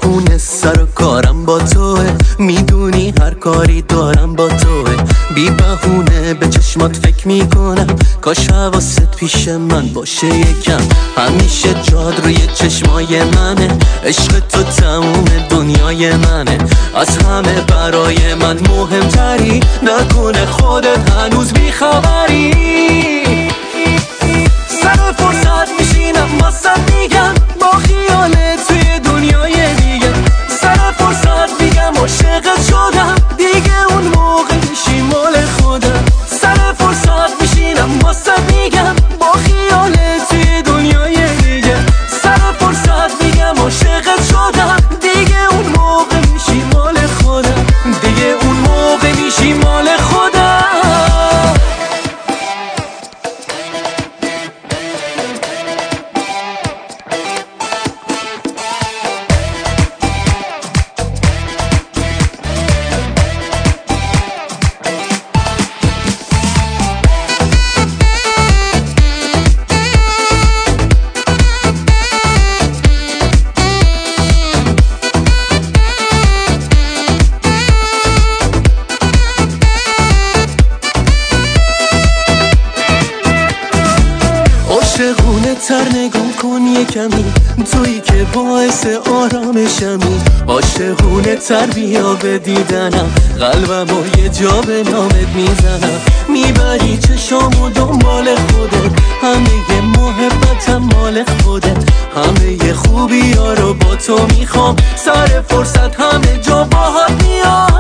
خونه سر و کارم با توه، میدونی هر کاری دارم با توه. بی بهونه به چشمات فکر میکنم، کاش حواست پیش من باشه یکم. همیشه جاد روی چشمای منه، عشق تو تموم دنیای منه. از همه برای من مهمتری، نکنه خودت هنوز بیخبری. سر فرصت میشینم واسه میگم، با خیالت توی دنیای دیگه. سر فرصت میگم عاشقت شدم، دیگه اون موقع میشی مال خودم. سر فرصت میشینم واسه میگم، با خیالت توی دنیای دیگه. سر فرصت میگم عاشقت شدم، دیگه اون موقع میشی مال خودم. دیگه اون موقع میشی مال خودم. عاشقونه تر نگاه کن یه کمی، تویی که باعث آرامشمی. عاشقونه تر بیا به دیدنم، قلبم و یه جا به نامت میزنم. میبری چشامو دنبال خودت، همه محبتم مال خودت. همه خوبی ها رو با تو میخوام، سر فرصت همه جا باهات میام.